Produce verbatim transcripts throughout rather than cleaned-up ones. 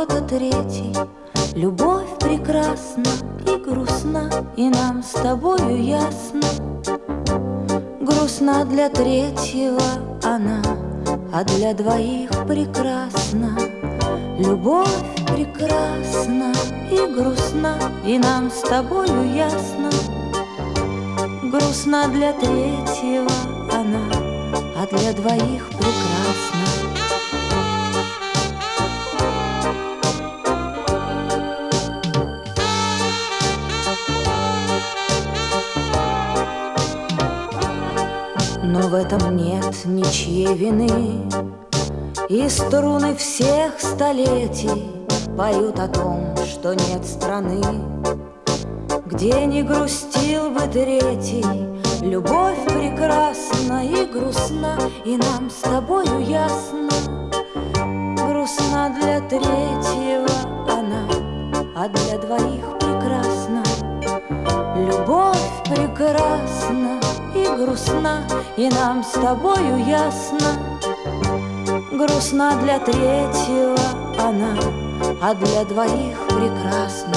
кто-то третий. Любовь прекрасна и грустна, и нам с тобою ясно. Грустна для третьего она, а для двоих прекрасна. Любовь прекрасна и грустна, и нам с тобою ясно. Грустна для третьего она, а для двоих прекрасна. Но в этом нет ничьей вины, и струны всех столетий поют о том, что нет страны, где не грустил бы третий. Любовь прекрасна и грустна, и нам с тобою ясно. Грустна для третьего она, а для двоих прекрасна. Любовь прекрасна и грустна, и нам с тобою ясно. Грустна для третьего она, а для двоих прекрасна.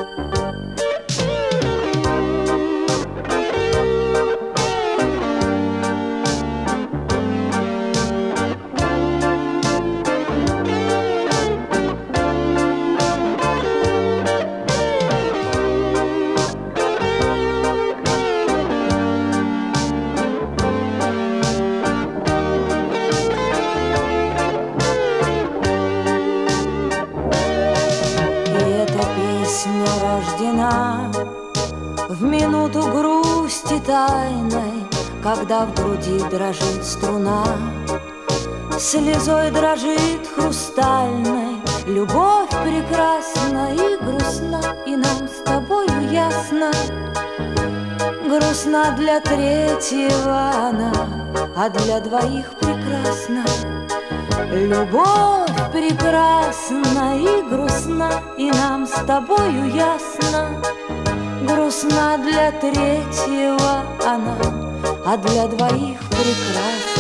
Песня рождена в минуту грусти тайной, когда в груди дрожит струна, слезой дрожит хрустальной. Любовь прекрасна и грустна, и нам с тобою ясно. Грустна для третьего она, а для двоих прекрасна. Любовь прекрасна и грустна, и нам с тобою ясно. Грустна для третьего она, а для двоих прекрасна.